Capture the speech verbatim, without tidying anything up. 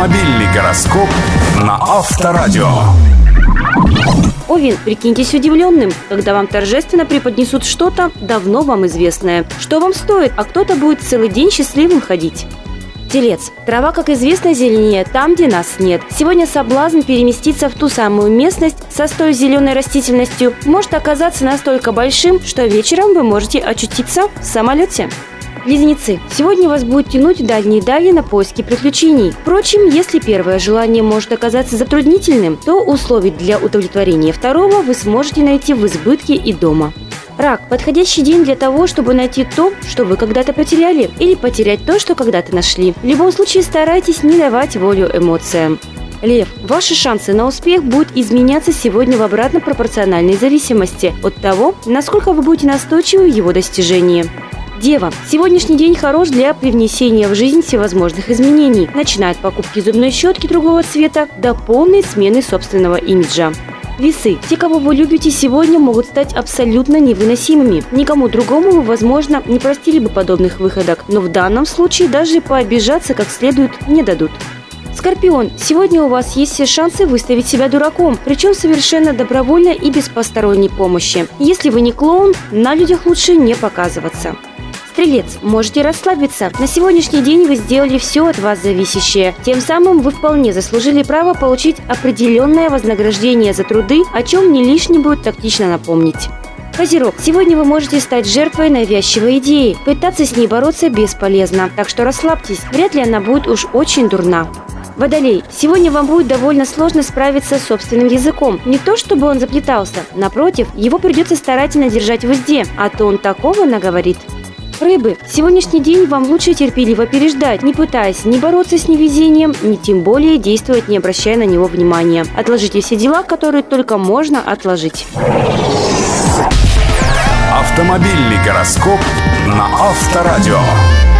Автомобильный гороскоп на Авторадио. Овен, прикиньтесь удивленным, когда вам торжественно преподнесут что-то давно вам известное. Что вам стоит, а кто-то будет целый день счастливым ходить. Телец. Трава, как известно, зеленее там, где нас нет. Сегодня соблазн переместиться в ту самую местность со той зеленой растительностью может оказаться настолько большим, что вечером вы можете очутиться в самолете. Близнецы. Сегодня вас будет тянуть в дальние дали на поиски приключений. Впрочем, если первое желание может оказаться затруднительным, то условий для удовлетворения второго вы сможете найти в избытке и дома. Рак. Подходящий день для того, чтобы найти то, что вы когда-то потеряли, или потерять то, что когда-то нашли. В любом случае старайтесь не давать волю эмоциям. Лев. Ваши шансы на успех будут изменяться сегодня в обратно пропорциональной зависимости от того, насколько вы будете настойчивы в его достижении. Дева. Сегодняшний день хорош для привнесения в жизнь всевозможных изменений, начиная от покупки зубной щетки другого цвета до полной смены собственного имиджа. Весы. Те, кого вы любите сегодня, могут стать абсолютно невыносимыми. Никому другому вы, возможно, не простили бы подобных выходок, но в данном случае даже пообижаться как следует не дадут. Скорпион. Сегодня у вас есть все шансы выставить себя дураком, причем совершенно добровольно и без посторонней помощи. Если вы не клоун, на людях лучше не показываться. Стрелец. Можете расслабиться. На сегодняшний день вы сделали все от вас зависящее. Тем самым вы вполне заслужили право получить определенное вознаграждение за труды, о чем не лишне будет тактично напомнить. Козерог. Сегодня вы можете стать жертвой навязчивой идеи. Пытаться с ней бороться бесполезно, так что расслабьтесь. Вряд ли она будет уж очень дурна. Водолей. Сегодня вам будет довольно сложно справиться с собственным языком. Не то чтобы он заплетался. Напротив, его придется старательно держать в узде, а то он такого наговорит. Рыбы. Сегодняшний день вам лучше терпеливо переждать, не пытаясь ни бороться с невезением, ни тем более действовать, не обращая на него внимания. Отложите все дела, которые только можно отложить. Автомобильный гороскоп на Авторадио.